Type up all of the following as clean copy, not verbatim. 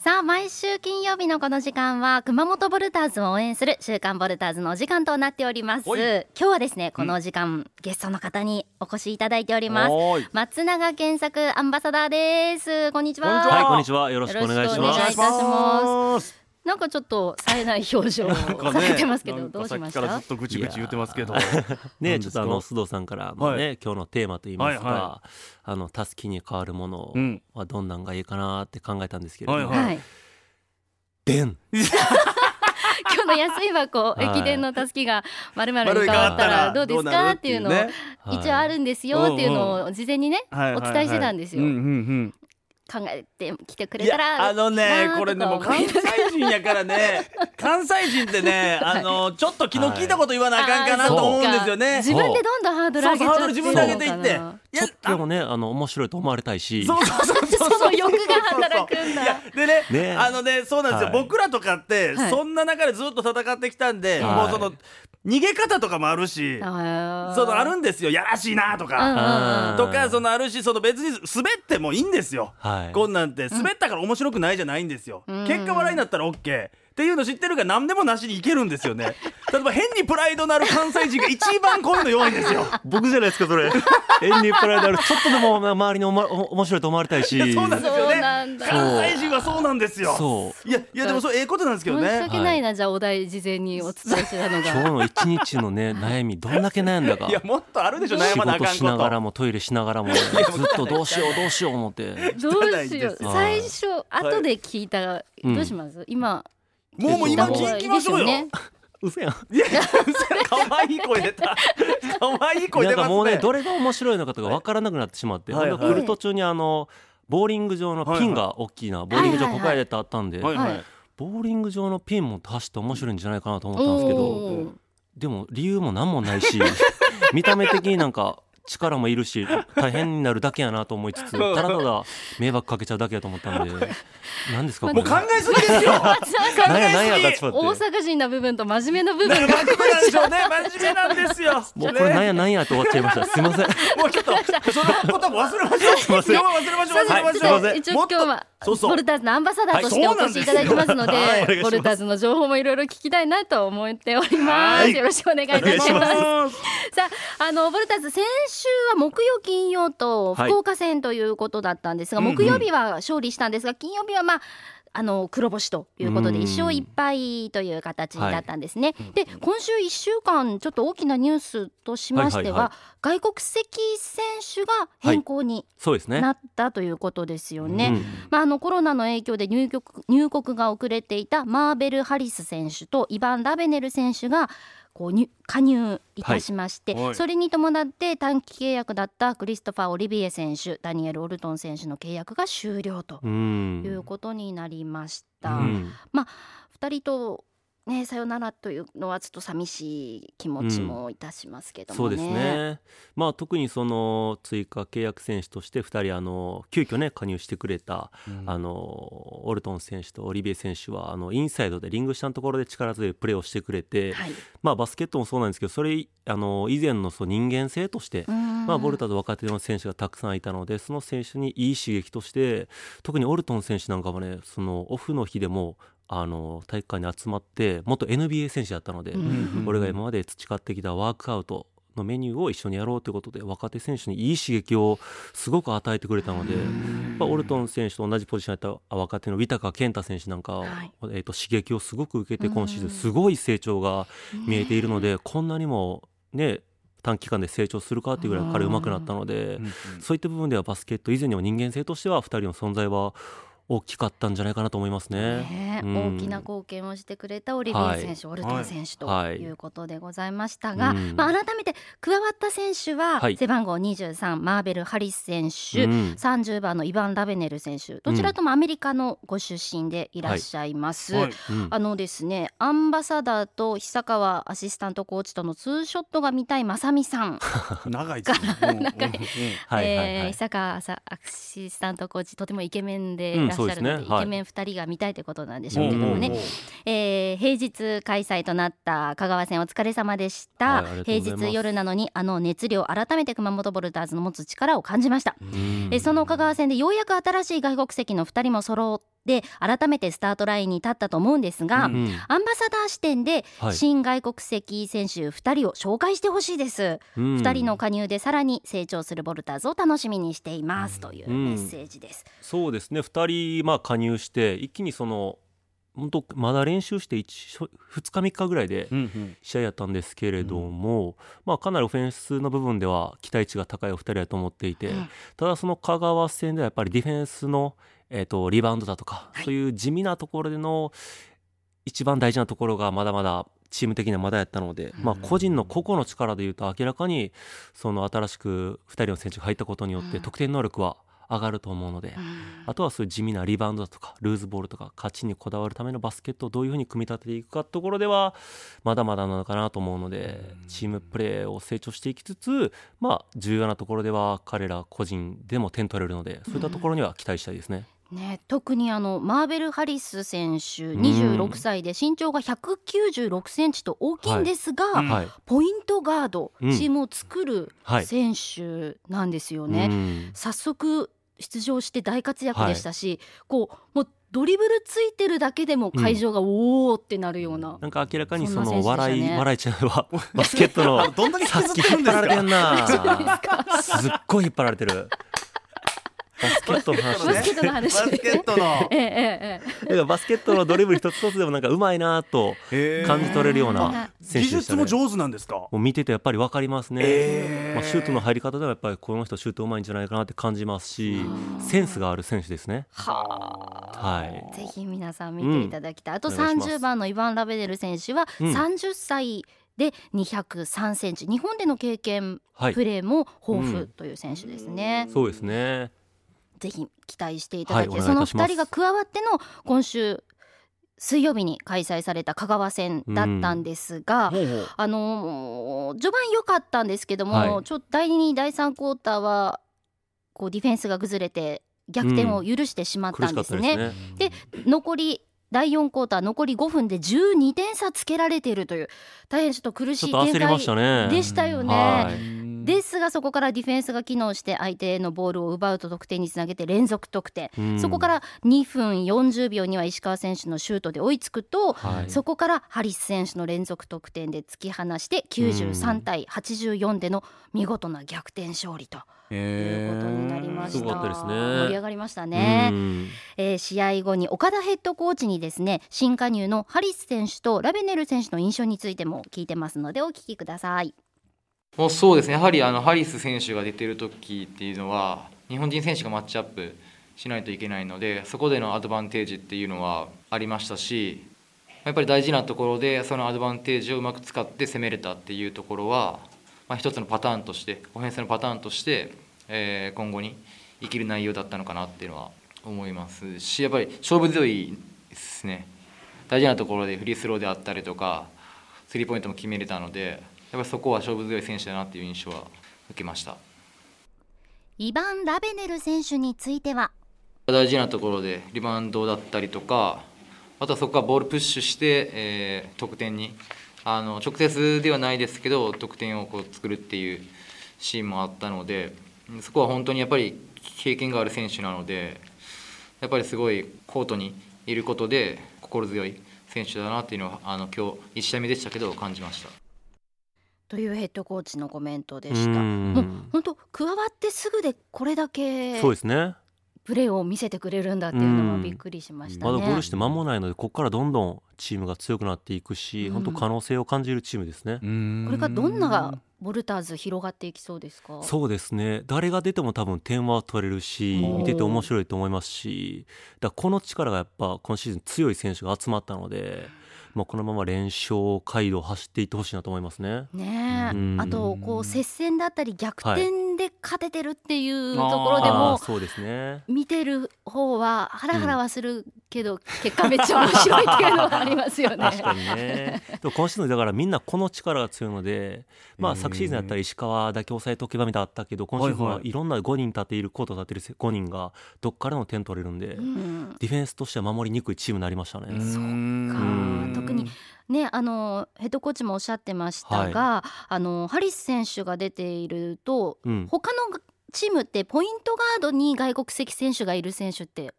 さあ、毎週金曜日のこの時間は熊本ボルターズを応援する週刊ボルターズのお時間となっております。今日はですね、この時間、ゲストの方にお越しいただいております。松永健作アンバサダーです。こんにちは。 はい、こんにちは。よろしくお願いします。 よろしくお願いいたします。なんかちょっと冴えない表情をされてますけど、どうしました？ さっきからずっとぐちぐち言ってますけどね、ちょっと須藤さんからもね、今日のテーマといいますか、たすきに変わるものはどんなんがいいかなって考えたんですけれども、でん今日の安い箱、駅伝のたすきが〇〇に変わったらどうですかっていうのを一応あるんですよっていうのを事前にねお伝えしてたんですよ。考えてきてくれたら。 これね、もう関西人やからね関西人ってねちょっと気の利いたこと言わなあかんかなと思うんですよね。 自分でどんどんハードル上げちゃって、 自分で上げていって、 ちょっとでもね面白いと思われたいし、 その欲が働くんだ。 でね、そうなんですよ。僕らとかってそんな中でずっと戦ってきたんで、もうその逃げ方とかもあるし、あるんですよ。やらしいなとかあるし、別に滑ってもいいんですよ。こんなんて滑ったから面白くないじゃないんですよ。結果笑いになったら OKっていうの知ってるから何でもなしにいけるんですよね。例えば変にプライドのある関西人が一番こういうの弱いんですよ。 僕じゃないですかそれ。変にプライドある、ちょっとでも周りに面白いと思われたいし。 そうなんですよね。関西人はそうなんですよ。いやでもそうことなんですけどね。 申し訳ないな、じゃあお題事前にお伝えしてたのが今日の一日のね悩みどんだけ悩んだか。 いやもっとあるでしょ、悩まなあかんこと。 仕事しながらもトイレしながらもずっとどうしよう思って。 どうしよう、最初後で聞いたらどうします？今もう今聞きましょうよ。 嘘やん。 可愛い声出た。可愛い声出ますね。 もうね、どれが面白いのかとか分からなくなってしまって、来る途中にボーリング場のピンが大きなボーリング場ここへってあったんで、ボーリング場のピンも足して面白いんじゃないかなと思ったんですけど、でも理由も何もないし見た目的になんか力もいるし大変になるだけやなと思いつつ、ただただ迷惑かけちゃうだけやと思ったんで、何ですかこれ。 もう考えすぎですよ。 何や大阪人の部分と真面目な部分がなんでしょうね。真面目なんですよ。 もうこれ何やと終わっちゃいました。すいません。 もうちょっとそのことも忘れましょう。 一応今日はボルターズのアンバサダーとしてお越しいただいてますので、ボルターズの情報もいろいろ聞きたいなと思っております。よろしくお願いいたします。さあ、ボルターズ先週は木曜金曜と福岡戦ということだったんですが、木曜日は勝利したんですが、金曜日は黒星ということで1勝1敗という形だったんですね。で、今週1週間ちょっと大きなニュースとしましては、外国籍選手が変更になったということですよね。コロナの影響で入国が遅れていたマーベル・ハリス選手とイバン・ラベネル選手が加入いたしまして、それに伴って短期契約だったクリストファー・オリビエ選手、ダニエル・オルトン選手の契約が終了ということになりました。2人とさよならというのはちょっと寂しい気持ちもいたしますけどもね。 そうですね。特にその追加契約選手として2人急遽ね加入してくれた、オルトン選手とオリビエ選手はインサイドでリング下のところで力強いプレーをしてくれて、バスケットもそうなんですけど、それ以前の人間性として、ボルターズ若手の選手がたくさんいたので、その選手にいい刺激として、特にオルトン選手なんかもね、そのオフの日でも体育館に集まって元 NBA 選手だったので、俺が今まで培ってきたワークアウトのメニューを一緒にやろうということで若手選手にいい刺激をすごく与えてくれたので、オルトン選手と同じポジションやった若手のウィタカー健太選手なんか、刺激をすごく受けて今シーズンすごい成長が見えているので、こんなにもね短期間で成長するかっていうぐらい彼上手くなったので、そういった部分ではバスケット以前にも人間性としては2人の存在は大きかったんじゃないかなと思いますね。 大きな貢献をしてくれたオリビエ選手、オルトン選手ということでございましたが、改めて加わった選手は、背番号23マーベル・ハリス選手、30番のイバン・ラベネル選手、どちらともアメリカのご出身でいらっしゃいます。ですね、アンバサダーと久川アシスタントコーチとのツーショットが見たいまさみさん長いですね。久川アシスタントコーチとてもイケメンでいらっしゃるので、イケメン2人が見たいということなんでしょうけどもね。平日開催となった香川戦お疲れ様でした。平日夜なのに熱量、改めて熊本ボルターズの持つ力を感じました。その香川戦でようやく新しい外国籍の2人も揃っで改めてスタートラインに立ったと思うんですが、アンバサダー視点で新外国籍選手2人を紹介してほしいです、2人の加入でさらに成長するボルターズを楽しみにしていますというメッセージです。 そうですね、2人加入して一気に本当まだ練習して2日3日ぐらいで試合やったんですけれども、かなりオフェンスの部分では期待値が高いお二人だと思っていて、ただその香川戦ではやっぱりディフェンスのリバウンドだとか、そういう地味なところでの一番大事なところがまだまだチーム的にはまだやったので、個人の個々の力でいうと明らかに新しく2人の選手が入ったことによって得点能力は上がると思うので、あとはそういう地味なリバウンドだとかルーズボールとか勝ちにこだわるためのバスケットをどういうふうに組み立てていくかってところではまだまだなのかなと思うので、チームプレーを成長していきつつ、重要なところでは彼ら個人でも点取れるので、そういったところには期待したいですね。 特にマーベル・ハリス選手26歳で身長が196センチと大きいんですが、ポイントガード、チームを作る選手なんですよね。早速出場して大活躍でしたし、もうドリブルついてるだけでも会場がおーってなるような、 なんか明らかに笑いちゃうはバスケットのどんだけ引っ張られてんなすっごい引っ張られてるバスケットの話、 バスケットの話、 バスケットのバスケットのドリブル一つ一つでもなんかうまいなと感じ取れるような選手でしたね。 技術も上手なんですか？ もう見ててやっぱり分かりますね。シュートの入り方ではやっぱりこの人シュートうまいんじゃないかなって感じますし、センスがある選手ですね。 ぜひ皆さん見ていただきたい。あと30番のイヴァン・ラベデル選手は30歳で203センチ、日本での経験、プレーも豊富という選手ですね。 そうですね、 ぜひ期待していただいて、その2人が加わっての今週水曜日に開催された香川戦だったんですが、序盤良かったんですけども、ちょっと第2第3クォーターはディフェンスが崩れて逆転を許してしまったんですね。で残り第4クォーター残り5分で12点差つけられているという大変ちょっと苦しい展開でしたよね。ですがそこからディフェンスが機能して相手のボールを奪うと得点につなげて連続得点、そこから2分40秒には石川選手のシュートで追いつくと、そこからハリス選手の連続得点で突き放して93対84での見事な逆転勝利ということになりました。 すごかったですね。 盛り上がりましたね。試合後に岡田ヘッドコーチにですね、新加入のハリス選手とラベネル選手の印象についても聞いてますのでお聞きください。 そうですね、やはりハリス選手が出てる時っていうのは日本人選手がマッチアップしないといけないので、そこでのアドバンテージっていうのはありましたし、やっぱり大事なところでそのアドバンテージをうまく使って攻めれたっていうところは、一つのパターンとしてオフェンスのパターンとして、今後に生きる内容だったのかなっていうのは思いますし、やっぱり勝負強いですね。大事なところでフリースローであったりとかスリーポイントも決めれたので、やっぱりそこは勝負強い選手だなっていう印象は受けました。 イヴァン・ラベネル選手については大事なところでリバウンドだったりとか、あとはそこからボールプッシュして、得点に直接ではないですけど得点を作るっていうシーンもあったので、そこは本当にやっぱり経験がある選手なので、やっぱりすごいコートにいることで心強い選手だなっていうのは今日1試合目でしたけど感じましたというヘッドコーチのコメントでした。もう本当加わってすぐでこれだけそうですね、 プレーを見せてくれるんだっていうのもびっくりしましたね。 まだゴールして間もないので、ここからどんどんチームが強くなっていくし、本当可能性を感じるチームですね。 これからどんなボルターズ広がっていきそうですか？ そうですね、誰が出ても多分点は取れるし、見てて面白いと思いますし、だからこの力がやっぱ今シーズン強い選手が集まったので、このまま連勝街道を走っていってほしいなと思いますね。あと接戦だったり逆転で勝ててるっていうところでも、 そうですね、 見てる方はハラハラはするけど、結果めっちゃ面白いっていうのがありますよね。 確かにね。でも今シーズンだからみんなこの力が強いので、昨シーズンやったら石川だけ抑えとけばみたいなのあったけど、今シーズンはいろんな5人立ているコート立てる5人がどっからの点取れるんで、ディフェンスとしては守りにくいチームになりましたね。 そうか、特にね、ヘッドコーチもおっしゃってましたが、ハリス選手が出ていると、他のチームってポイントガードに外国籍選手がいる選手って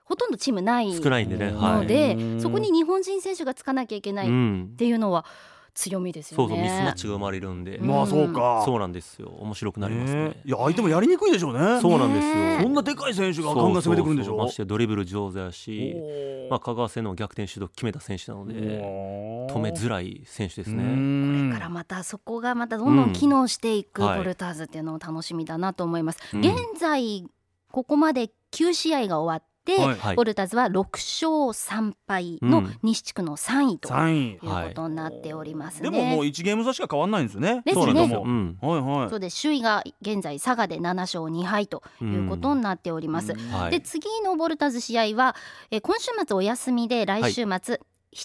ほとんどチームない少ないんでね、 ので、そこに日本人選手がつかなきゃいけないっていうのは強みですよね。 そうミスマッチが生まれるんで、 まあそうか、 そうなんですよ。面白くなりますね。 いや相手もやりにくいでしょうね。 そうなんですよ。 そんなでかい選手がガンガン攻めてくるんでしょ。 ましてドリブル上手やし、香川戦の逆転シュート決めた選手なので止めづらい選手ですね。 これからまたそこがまたどんどん機能していくボルターズっていうのを楽しみだなと思います。現在ここまで9試合が終わってボルターズは6勝3敗の西地区の3位ということになっておりますね。 でももう1ゲーム差しか変わんないんですよね。 ですね。 そうで首位が現在佐賀で7勝2敗ということになっております。で次のボルターズ試合は今週末お休みで来週末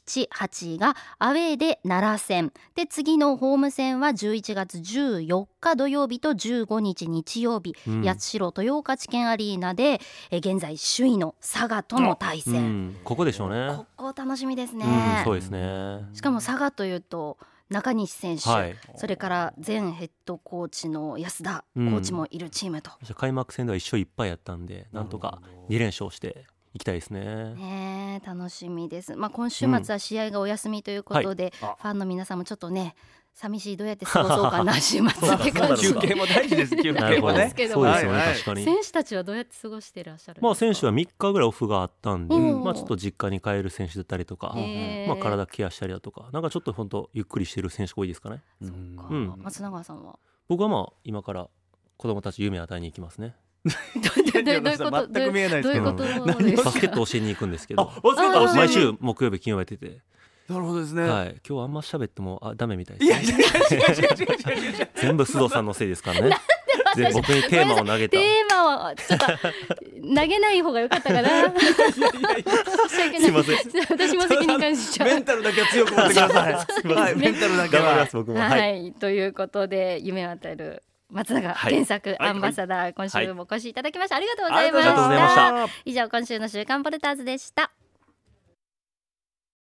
7、8がアウェーで奈良戦で、次のホーム戦は11月14日土曜日と15日日曜日、八代豊岡地検アリーナで現在首位の佐賀との対戦、 ここでしょうね。 ここ楽しみですね。 そうですね。 しかも佐賀というと中西選手、それから前ヘッドコーチの安田コーチもいるチームと、 開幕戦では1勝1敗やったんで、なんとか2連勝して行きたいですね。 楽しみです。今週末は試合がお休みということで、ファンの皆さんもちょっとね寂しい、どうやって過ごそうかな週末って感じ。 休憩も大事です。休憩もね。 そうですよね、確かに。 選手たちはどうやって過ごしていらっしゃるんですか？ 選手は3日ぐらいオフがあったんで、ちょっと実家に帰る選手だったりとか、体ケアしたりだとか、なんかちょっと本当ゆっくりしてる選手が多いですかね。 松永さんは？ 僕は今から子供たち夢与えに行きますね。 全く見えないですけど、 バスケット教えに行くんですけど、毎週木曜日金曜日やってて。 なるほどですね。 今日あんま喋ってもダメみたいです。全部須藤さんのせいですからね。僕にテーマを投げた。 テーマをちょっと投げない方が良かったかな。 すいません。 私も責任感じちゃう。 メンタルだけは強く持ってください。メンタルだけは。 はい、ということで夢を与える松永原作アンバサダー、今週もお越しいただきましてありがとうございました。以上今週の週刊ボルターズでした。